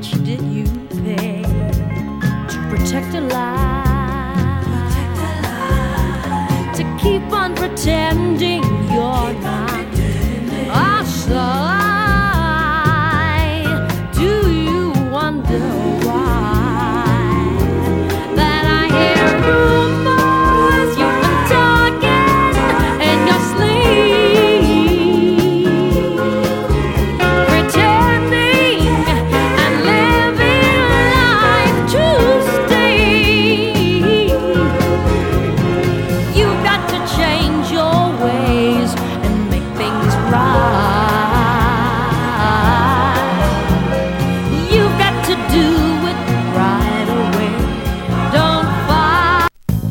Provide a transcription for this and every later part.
much did you pay to protect a lie? To keep on pretending you're not a sign. Do you wonder why that I hear rumors you've been talking in your sleep, pretending and living life to stay? You've got to change your ways and make things right. You've got to do it right away. Don't fight.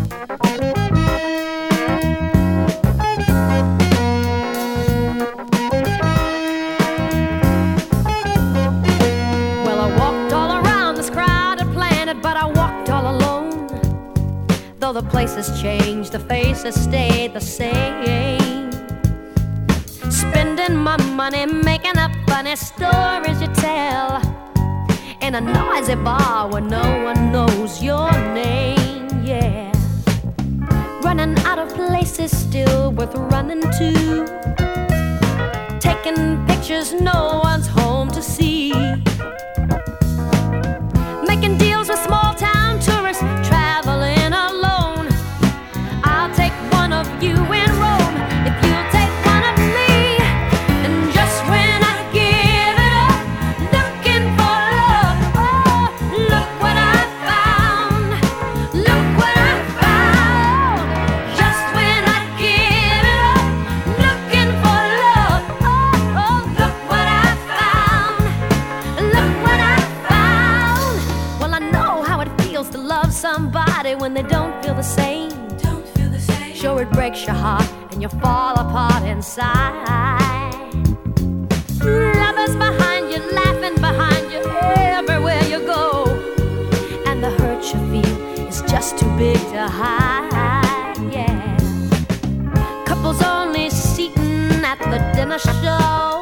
Well, I walked all around this crowded planet, but I walked all alone. Though the places changed, the faces stayed the same. Spending my money, making up funny stories you tell in a noisy bar where no one knows your name. Yeah, running out of places still worth running to, taking pictures no one's home to see, making deals with small town tourists traveling alone. I'll take one of you in Rome if you'll take one of me. And just when I give it up, looking for love, oh, look what I found. Look what I found. Just when I give it up, looking for love, oh, oh, look what I found. Look what I found. Well, I know how it feels to love somebody when they don't feel the same. Sure, it breaks your heart and you fall apart inside. Lovers behind you, laughing behind you everywhere you go, and the hurt you feel is just too big to hide. Yeah, couples only seating at the dinner show.